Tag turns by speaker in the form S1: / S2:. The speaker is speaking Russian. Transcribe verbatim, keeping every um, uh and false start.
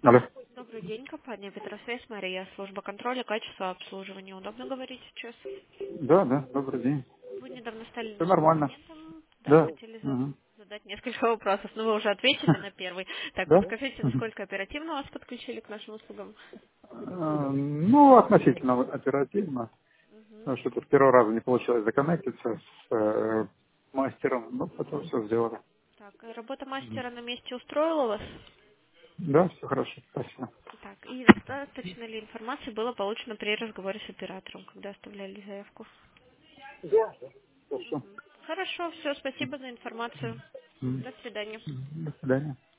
S1: Алло.
S2: Добрый день, компания Петросвязь, Мария, служба контроля, качества обслуживания. Удобно говорить сейчас?
S1: Да, да, добрый день.
S2: Вы недавно стали
S1: Все
S2: нашим
S1: нормально.
S2: клиентом, да,
S1: Да.
S2: хотели за-
S1: Мгм.
S2: задать несколько вопросов, но вы уже ответили на первый. Так,
S1: Да?
S2: подскажите,
S1: Мгм.
S2: насколько оперативно вас подключили к нашим услугам?
S1: Э, Ну, относительно оперативно.
S2: Мгм.
S1: Потому что это с первого раза не получилось законнектиться с э, мастером, но потом все сделали.
S2: Так, э, работа
S1: Мгм.
S2: мастера на месте устроила вас?
S1: Да, все хорошо, спасибо.
S2: Так, и достаточно ли информации было получено при разговоре с оператором, когда оставляли заявку?
S1: Хорошо.
S2: Хорошо, все, спасибо за информацию.
S1: Мгм.
S2: До свидания.
S1: До свидания.